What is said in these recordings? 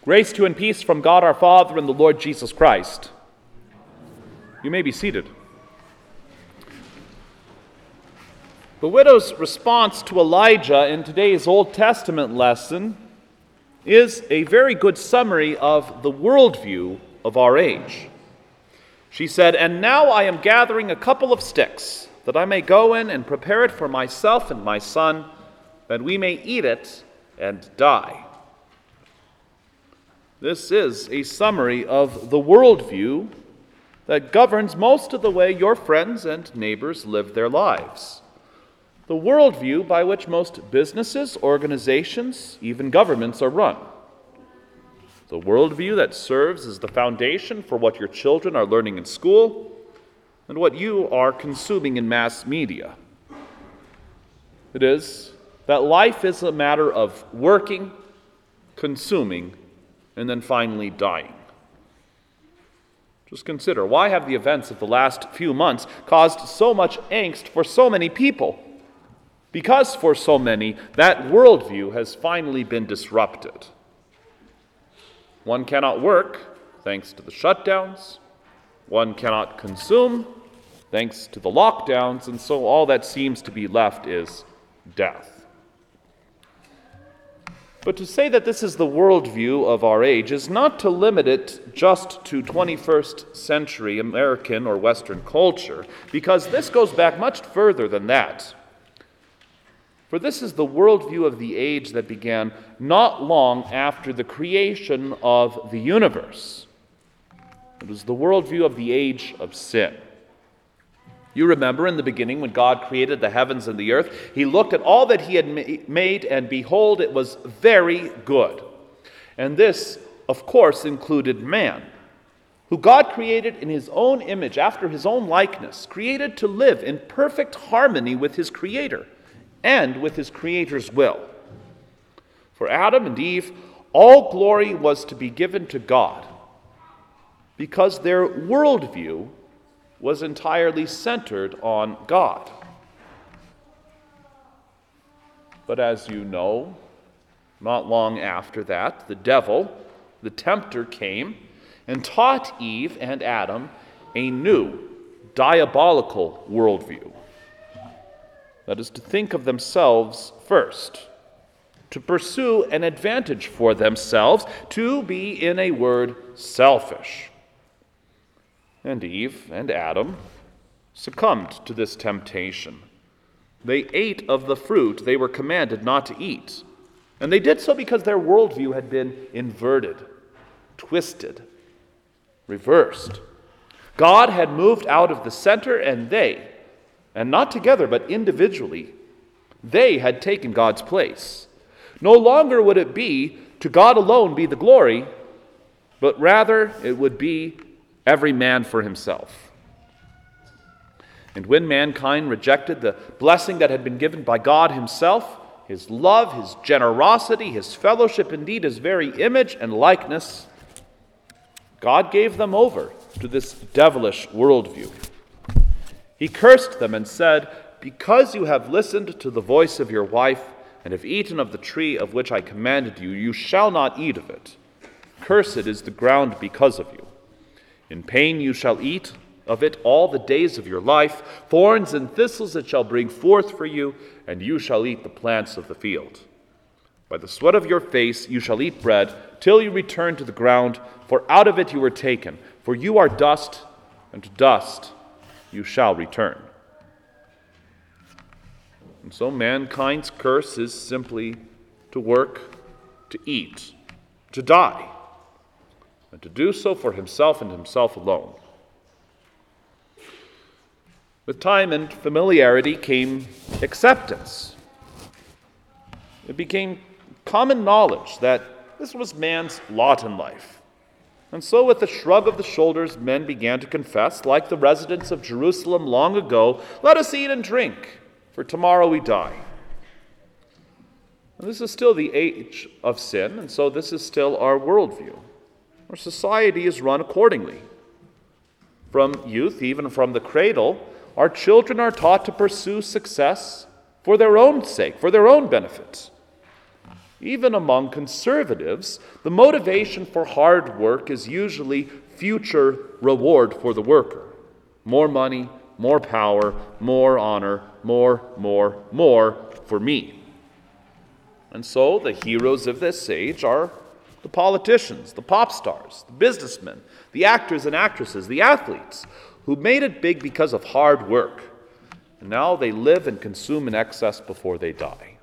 Grace to and peace from God our Father and the Lord Jesus Christ. You may be seated. The widow's response to Elijah in today's Old Testament lesson is a very good summary of the worldview of our age. She said, "And now I am gathering a couple of sticks, that I may go in and prepare it for myself and my son, that we may eat it and die." This is a summary of the worldview that governs most of the way your friends and neighbors live their lives. The worldview by which most businesses, organizations, even governments are run. The worldview that serves as the foundation for what your children are learning in school and what you are consuming in mass media. It is that life is a matter of working, consuming, and then finally dying. Just consider, why have the events of the last few months caused so much angst for so many people? Because for so many, that worldview has finally been disrupted. One cannot work, thanks to the shutdowns. One cannot consume, thanks to the lockdowns, and so all that seems to be left is death. But to say that this is the worldview of our age is not to limit it just to 21st century American or Western culture, because this goes back much further than that. For this is the worldview of the age that began not long after the creation of the universe. It was the worldview of the age of sin. You remember in the beginning when God created the heavens and the earth, he looked at all that he had made, and behold, it was very good. And this, of course, included man, who God created in his own image, after his own likeness, created to live in perfect harmony with his Creator and with his Creator's will. For Adam and Eve, all glory was to be given to God, because their worldview was entirely centered on God. But as you know, not long after that, the devil, the tempter, came and taught Eve and Adam a new, diabolical worldview. That is to think of themselves first, to pursue an advantage for themselves, to be, in a word, selfish. And Eve and Adam succumbed to this temptation. They ate of the fruit they were commanded not to eat. And they did so because their worldview had been inverted, twisted, reversed. God had moved out of the center, and they, and not together but individually, they had taken God's place. No longer would it be to God alone be the glory, but rather it would be every man for himself. And when mankind rejected the blessing that had been given by God himself, his love, his generosity, his fellowship, indeed his very image and likeness, God gave them over to this devilish worldview. He cursed them and said, "Because you have listened to the voice of your wife and have eaten of the tree of which I commanded you, you shall not eat of it. Cursed is the ground because of you. In pain you shall eat of it all the days of your life. Thorns and thistles it shall bring forth for you, and you shall eat the plants of the field. By the sweat of your face you shall eat bread, till you return to the ground, for out of it you were taken. For you are dust, and to dust you shall return." And so mankind's curse is simply to work, to eat, to die, and to do so for himself and himself alone. With time and familiarity came acceptance. It became common knowledge that this was man's lot in life. And so with a shrug of the shoulders, men began to confess, like the residents of Jerusalem long ago, "Let us eat and drink, for tomorrow we die." And this is still the age of sin, and so this is still our worldview. Our society is run accordingly. From youth, even from the cradle, our children are taught to pursue success for their own sake, for their own benefit. Even among conservatives, the motivation for hard work is usually future reward for the worker. More money, more power, more honor, more for me. And so the heroes of this age are the politicians, the pop stars, the businessmen, the actors and actresses, the athletes, who made it big because of hard work. And now they live and consume in excess before they die.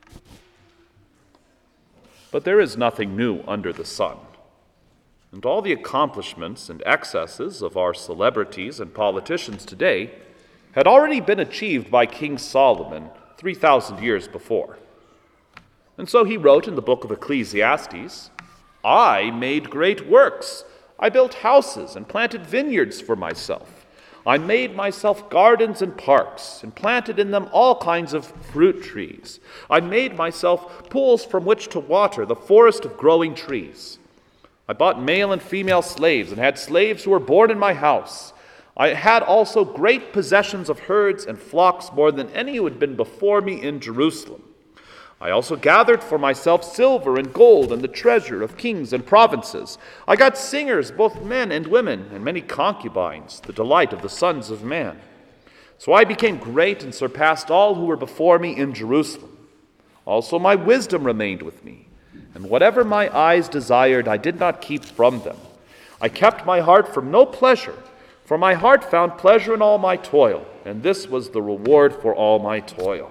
But there is nothing new under the sun. And all the accomplishments and excesses of our celebrities and politicians today had already been achieved by King Solomon 3,000 years before. And so he wrote in the book of Ecclesiastes, "I made great works. I built houses and planted vineyards for myself. I made myself gardens and parks, and planted in them all kinds of fruit trees. I made myself pools from which to water the forest of growing trees. I bought male and female slaves, and had slaves who were born in my house. I had also great possessions of herds and flocks, more than any who had been before me in Jerusalem. I also gathered for myself silver and gold and the treasure of kings and provinces. I got singers, both men and women, and many concubines, the delight of the sons of man. So I became great and surpassed all who were before me in Jerusalem. Also my wisdom remained with me, and whatever my eyes desired I did not keep from them. I kept my heart from no pleasure, for my heart found pleasure in all my toil, and this was the reward for all my toil."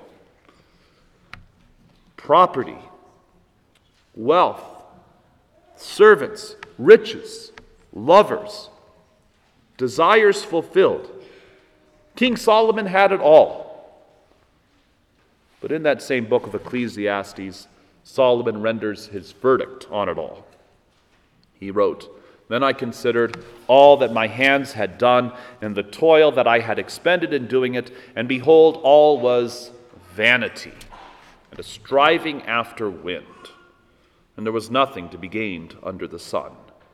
Property, wealth, servants, riches, lovers, desires fulfilled. King Solomon had it all. But in that same book of Ecclesiastes, Solomon renders his verdict on it all. He wrote, "Then I considered all that my hands had done and the toil that I had expended in doing it, and behold, all was vanity and a striving after wind, and there was nothing to be gained under the sun."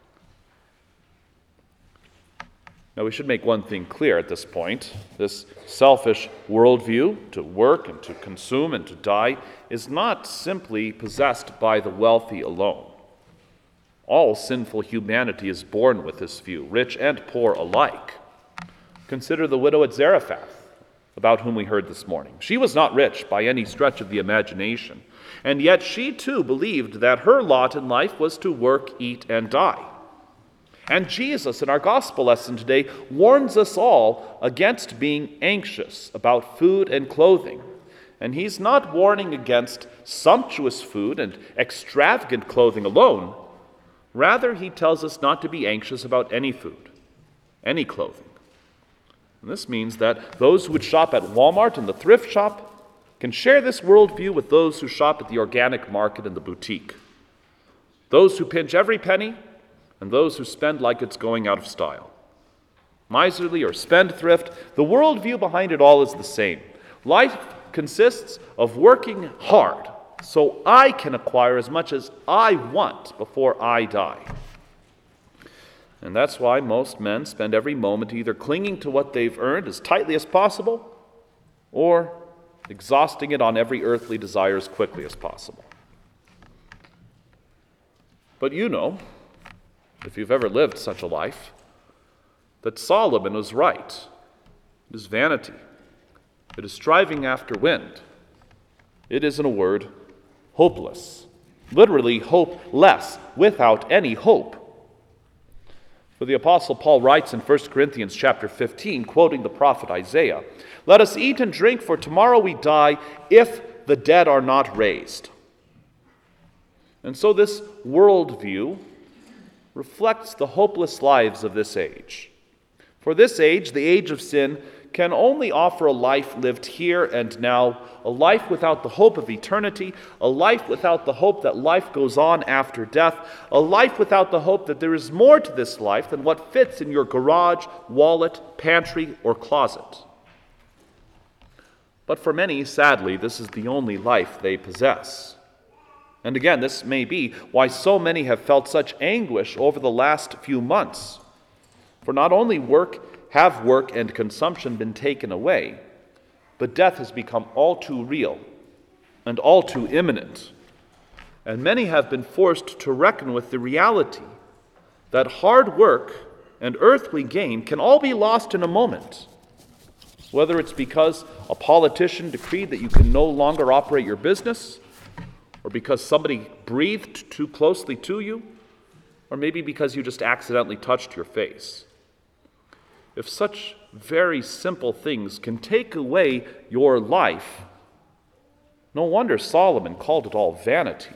Now we should make one thing clear at this point. This selfish worldview, to work and to consume and to die, is not simply possessed by the wealthy alone. All sinful humanity is born with this view, rich and poor alike. Consider the widow at Zarephath, about whom we heard this morning. She was not rich by any stretch of the imagination, and yet she too believed that her lot in life was to work, eat, and die. And Jesus, in our gospel lesson today, warns us all against being anxious about food and clothing. And he's not warning against sumptuous food and extravagant clothing alone. Rather, he tells us not to be anxious about any food, any clothing. And this means that those who would shop at Walmart and the thrift shop can share this worldview with those who shop at the organic market and the boutique. Those who pinch every penny and those who spend like it's going out of style. Miserly or spendthrift, the worldview behind it all is the same. Life consists of working hard so I can acquire as much as I want before I die. And that's why most men spend every moment either clinging to what they've earned as tightly as possible or exhausting it on every earthly desire as quickly as possible. But you know, if you've ever lived such a life, that Solomon was right. It is vanity. It is striving after wind. It is, in a word, hopeless. Literally, hopeless, without any hope. For the Apostle Paul writes in 1 Corinthians chapter 15, quoting the prophet Isaiah, "Let us eat and drink, for tomorrow we die, if the dead are not raised." And so this worldview reflects the hopeless lives of this age. For this age, the age of sin, can only offer a life lived here and now, a life without the hope of eternity, a life without the hope that life goes on after death, a life without the hope that there is more to this life than what fits in your garage, wallet, pantry, or closet. But for many, sadly, this is the only life they possess. And again, this may be why so many have felt such anguish over the last few months. For not only have work and consumption been taken away, but death has become all too real and all too imminent. And many have been forced to reckon with the reality that hard work and earthly gain can all be lost in a moment. Whether it's because a politician decreed that you can no longer operate your business, or because somebody breathed too closely to you, or maybe because you just accidentally touched your face. If such very simple things can take away your life, no wonder Solomon called it all vanity.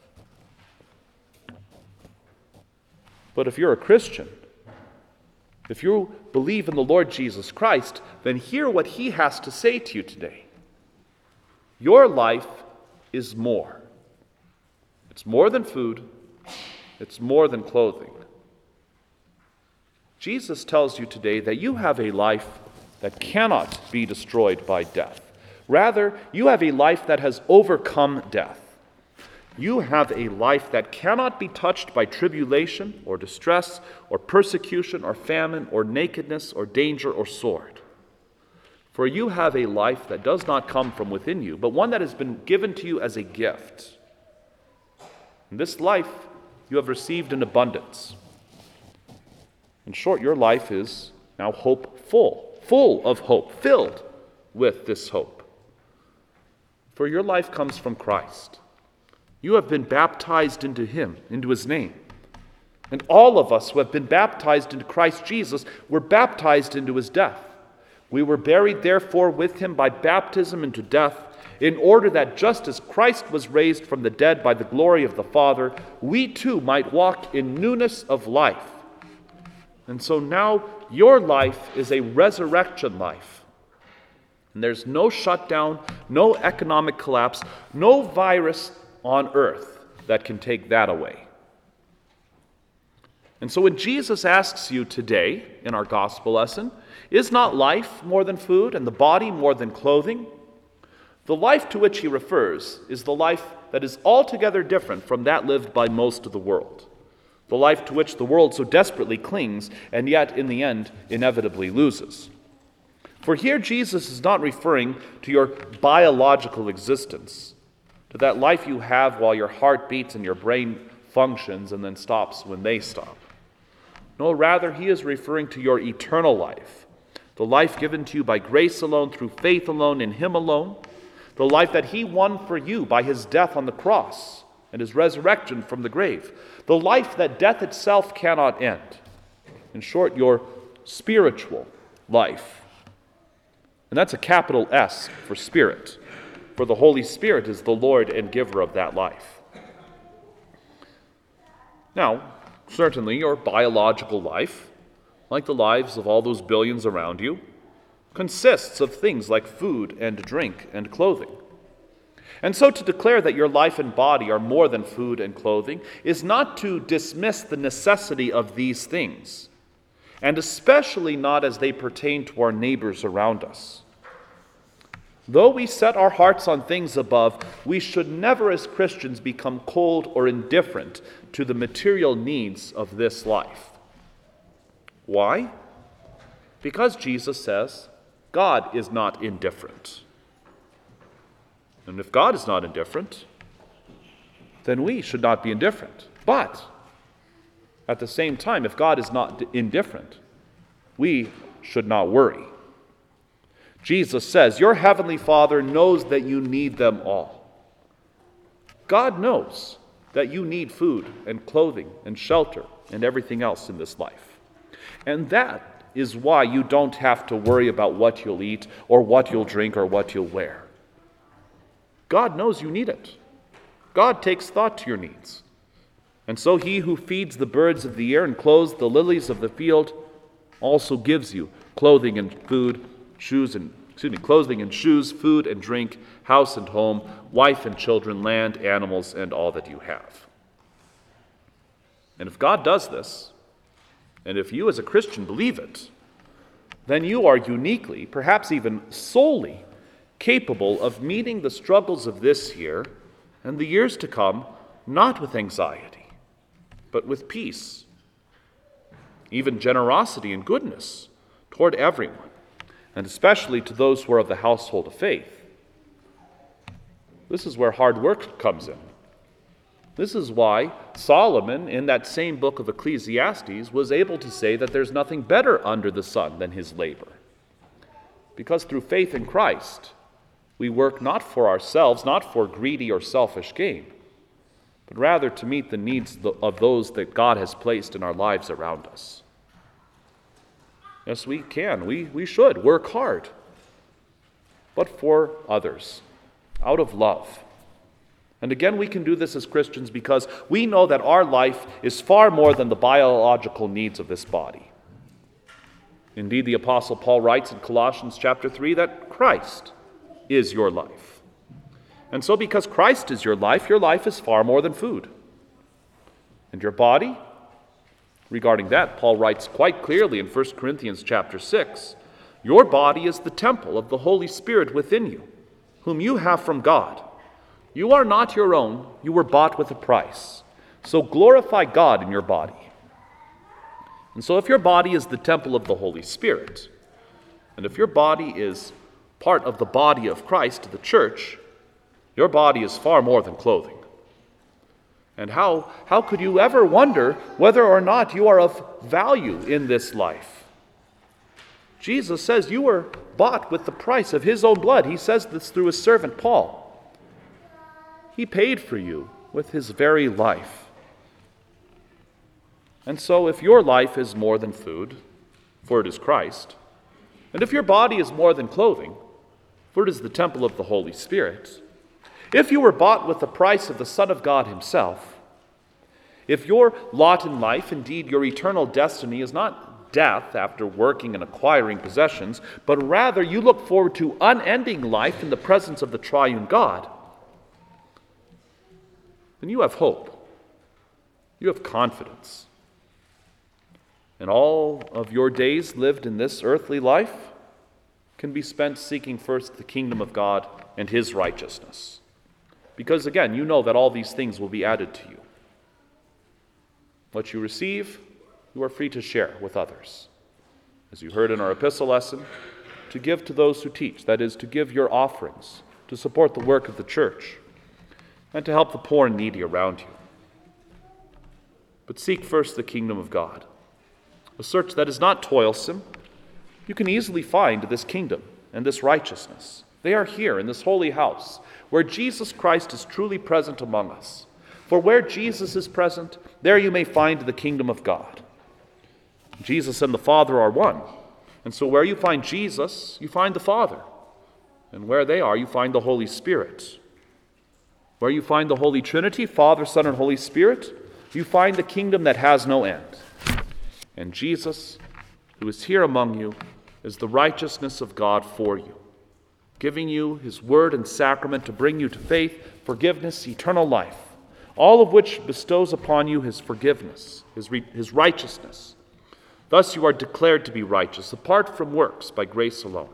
But if you're a Christian, if you believe in the Lord Jesus Christ, then hear what he has to say to you today. Your life is more. It's more than food. It's more than clothing. Jesus tells you today that you have a life that cannot be destroyed by death. Rather, you have a life that has overcome death. You have a life that cannot be touched by tribulation or distress or persecution or famine or nakedness or danger or sword. For you have a life that does not come from within you, but one that has been given to you as a gift. And this life you have received in abundance. In short, your life is now hopeful, full of hope, filled with this hope. For your life comes from Christ. You have been baptized into him, into his name. And all of us who have been baptized into Christ Jesus were baptized into his death. We were buried, therefore, with him by baptism into death, in order that just as Christ was raised from the dead by the glory of the Father, we too might walk in newness of life. And so now your life is a resurrection life. And there's no shutdown, no economic collapse, no virus on earth that can take that away. And so when Jesus asks you today in our gospel lesson, is not life more than food and the body more than clothing? The life to which he refers is the life that is altogether different from that lived by most of the world. The life to which the world so desperately clings and yet in the end inevitably loses. For here Jesus is not referring to your biological existence, to that life you have while your heart beats and your brain functions and then stops when they stop. No, rather he is referring to your eternal life, the life given to you by grace alone, through faith alone, in him alone, the life that he won for you by his death on the cross and his resurrection from the grave, the life that death itself cannot end. In short, your spiritual life. And that's a capital S for spirit, for the Holy Spirit is the Lord and giver of that life. Now, certainly your biological life, like the lives of all those billions around you, consists of things like food and drink and clothing. And so to declare that your life and body are more than food and clothing is not to dismiss the necessity of these things, and especially not as they pertain to our neighbors around us. Though we set our hearts on things above, we should never as Christians become cold or indifferent to the material needs of this life. Why? Because Jesus says God is not indifferent. And if God is not indifferent, then we should not be indifferent. But at the same time, if God is not indifferent, we should not worry. Jesus says, your heavenly Father knows that you need them all. God knows that you need food and clothing and shelter and everything else in this life. And that is why you don't have to worry about what you'll eat or what you'll drink or what you'll wear. God knows you need it. God takes thought to your needs. And so he who feeds the birds of the air and clothes the lilies of the field also gives you clothing and food, clothing and shoes, food and drink, house and home, wife and children, land, animals, and all that you have. And if God does this, and if you as a Christian believe it, then you are uniquely, perhaps even solely, capable of meeting the struggles of this year and the years to come, not with anxiety, but with peace, even generosity and goodness toward everyone, and especially to those who are of the household of faith. This is where hard work comes in. This is why Solomon, in that same book of Ecclesiastes, was able to say that there's nothing better under the sun than his labor. Because through faith in Christ, we work not for ourselves, not for greedy or selfish gain, but rather to meet the needs of those that God has placed in our lives around us. Yes, we can. We should work hard, but for others, out of love. And again, we can do this as Christians because we know that our life is far more than the biological needs of this body. Indeed, the Apostle Paul writes in Colossians chapter 3 that Christ is your life. And so because Christ is your life is far more than food. And your body, regarding that, Paul writes quite clearly in 1 Corinthians chapter 6, your body is the temple of the Holy Spirit within you, whom you have from God. You are not your own, you were bought with a price. So glorify God in your body. And so if your body is the temple of the Holy Spirit, and if your body is part of the body of Christ, the church, your body is far more than clothing. And how could you ever wonder whether or not you are of value in this life? Jesus says you were bought with the price of his own blood. He says this through his servant Paul. He paid for you with his very life. And so if your life is more than food, for it is Christ, and if your body is more than clothing, for it is the temple of the Holy Spirit, if you were bought with the price of the Son of God himself, if your lot in life, indeed your eternal destiny, is not death after working and acquiring possessions, but rather you look forward to unending life in the presence of the triune God, then you have hope. You have confidence. And all of your days lived in this earthly life can be spent seeking first the kingdom of God and his righteousness. Because again, you know that all these things will be added to you. What you receive, you are free to share with others. As you heard in our epistle lesson, to give to those who teach, that is, to give your offerings, to support the work of the church, and to help the poor and needy around you. But seek first the kingdom of God. A search that is not toilsome. You can easily find this kingdom and this righteousness. They are here in this holy house, where Jesus Christ is truly present among us. For where Jesus is present, there you may find the kingdom of God. Jesus and the Father are one. And so where you find Jesus, you find the Father. And where they are, you find the Holy Spirit. Where you find the Holy Trinity, Father, Son, and Holy Spirit, you find the kingdom that has no end. And Jesus, who is here among you, is the righteousness of God for you, giving you his word and sacrament to bring you to faith, forgiveness, eternal life, all of which bestows upon you his forgiveness, his righteousness. Thus you are declared to be righteous, apart from works, by grace alone.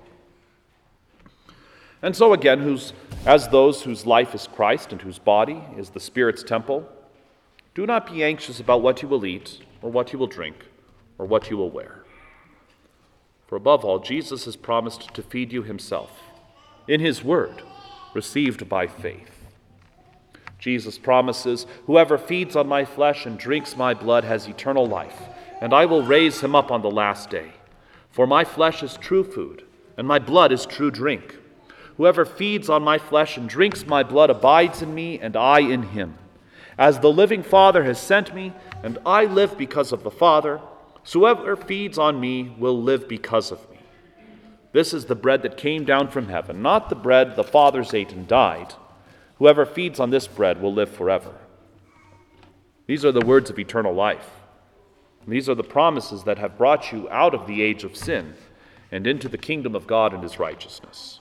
And so again, as those whose life is Christ and whose body is the Spirit's temple, do not be anxious about what you will eat, or what you will drink, or what you will wear. For above all, Jesus has promised to feed you himself, in his word, received by faith. Jesus promises, whoever feeds on my flesh and drinks my blood has eternal life, and I will raise him up on the last day. For my flesh is true food, and my blood is true drink. Whoever feeds on my flesh and drinks my blood abides in me, and I in him. As the living Father has sent me, and I live because of the Father, so whoever feeds on me will live because of me. This is the bread that came down from heaven, not the bread the fathers ate and died. Whoever feeds on this bread will live forever. These are the words of eternal life. These are the promises that have brought you out of the age of sin and into the kingdom of God and his righteousness.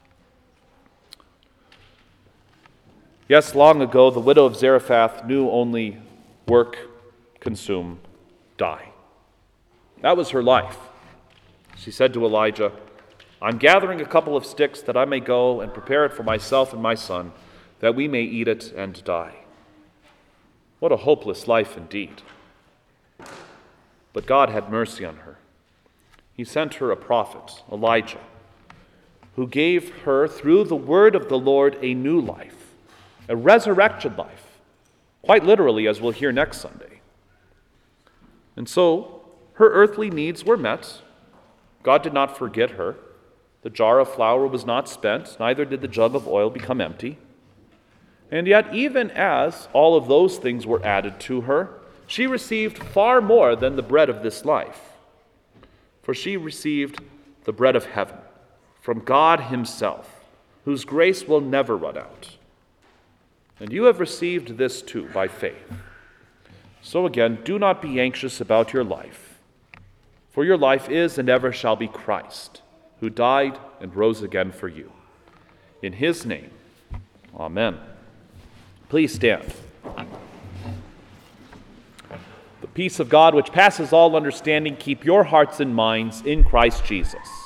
Yes, long ago, the widow of Zarephath knew only work, consume, die. That was her life. She said to Elijah, I'm gathering a couple of sticks that I may go and prepare it for myself and my son, that we may eat it and die. What a hopeless life indeed. But God had mercy on her. He sent her a prophet, Elijah, who gave her, through the word of the Lord, a new life, a resurrection life, quite literally, as we'll hear next Sunday. And so, her earthly needs were met. God did not forget her. The jar of flour was not spent, neither did the jug of oil become empty. And yet, even as all of those things were added to her, she received far more than the bread of this life. For she received the bread of heaven from God himself, whose grace will never run out. And you have received this too by faith. So again, do not be anxious about your life, for your life is and ever shall be Christ, who died and rose again for you. In his name, amen. Please stand. The peace of God, which passes all understanding, keep your hearts and minds in Christ Jesus.